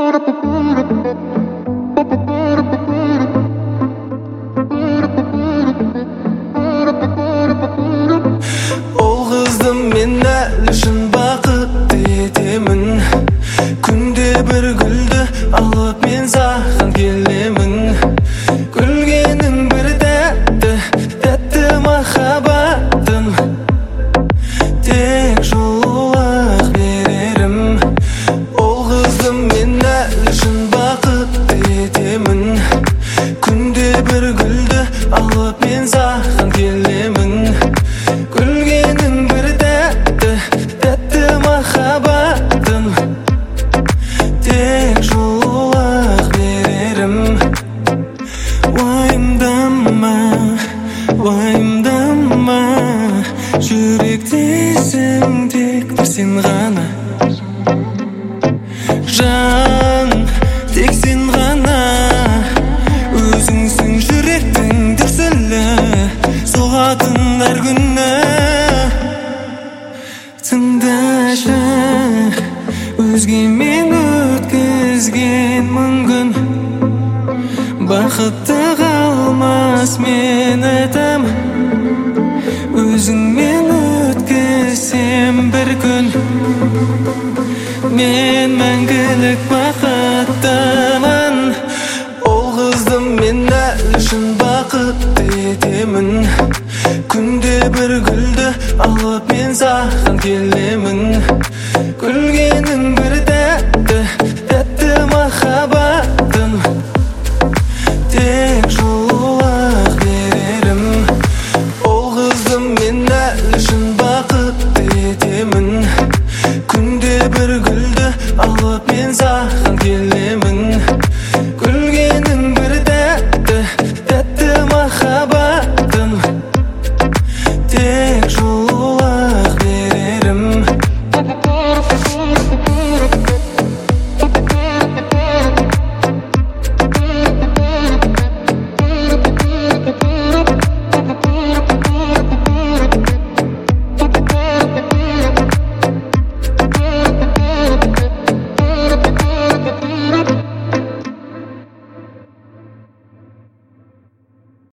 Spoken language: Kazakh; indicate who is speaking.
Speaker 1: Ол қызды мен әлі шын бақытты етемін. Күнде бір гүлді алып мен саған келемін. Күлгенің бір тәтті, тәтті махаббатым. Тек жылулық берерім. Ол қызды мен әлі шын бақытты етемін. Күнде бір гүлді алып мен саған келемін. Күлгенің бір тәтті, тәтті махаббатым. Тек жылулық берерім. Уайымдама, уайымдама, жүректесің тек бір сен ғана. Жан, тек сен ғана. Өзіңсің жүректің дүрсілі, соғатын әр күні. Тыңдашы, өзгемен өткізген мың күн бақытты қалмас, мен айтам. Өзіңмен өткізсем бір күн, мен мәңгілік бақыттымын. Ол қызды мен әлі шын бақытты етемін. Күнде бір гүлді алып мен саған келемін. Күлгенің бір тәтті, тәтті махаббатым. Тек жылулық берерім. Ол қызды мен әлі шын бақытты етемін. Күнде бір гүлді алып мен саған келемін. Күлгенің бір тәтті, тәтті махаббатым. Тек